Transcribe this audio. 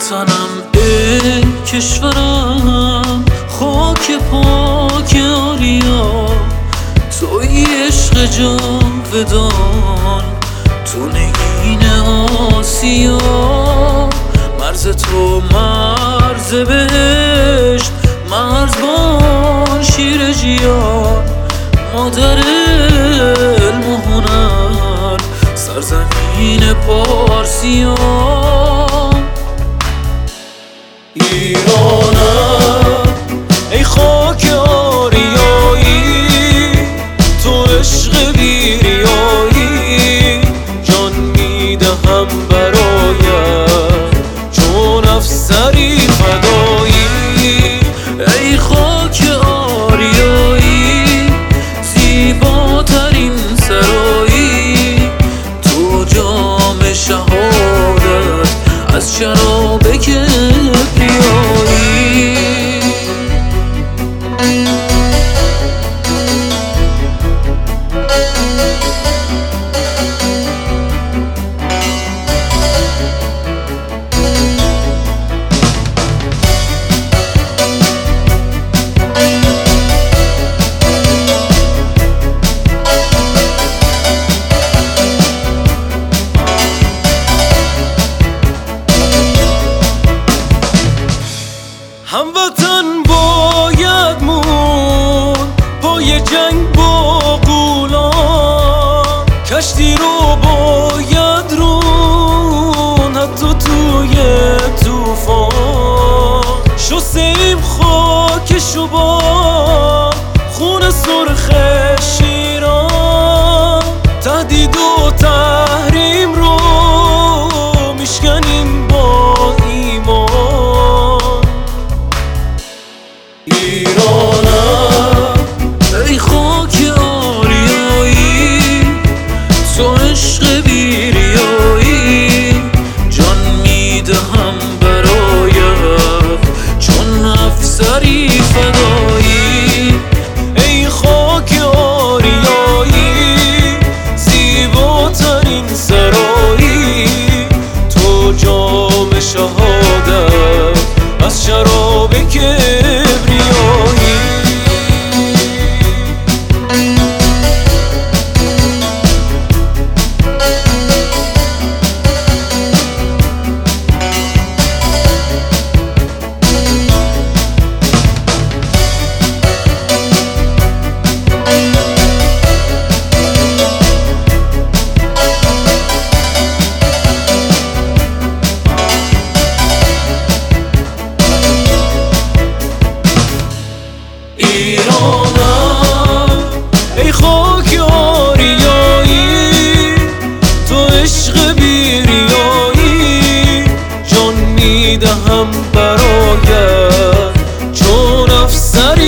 وطنم ای کشورم، خاک پاک آریا، توی عشق جاودان، تو نگین آسیا. مرز تو مرز بهشت، مرز با شیر جیان، مادر علم و هنر، سرزمین پارسیان. ایرانم ای خاک آریایی، تو عشق بیریایی، جان میدهم برایت چون افسری فدایی. ای خاک آریایی، زیباترین سرایی، تو جام شهادت از شراب کبریایی. هموطن باید مون پای جنگ با غولان، کشتی رو باید رون حتی توی توفان. شستیم خاکشو با خون سرخ شیران، تهدید و تحریم رو میشکنیم با ایمان. ایرانم ای خاک آریایی، تو عشق بیریایی، جان میدهم برایت چون افسری فدایی. ای خاک آریایی، زیباترین سرایی، تو جام شهادت از شراب کبریایی. ایرانم ای خاک آریایی، تو عشق بیریایی، جان میدهم برایت چون افسری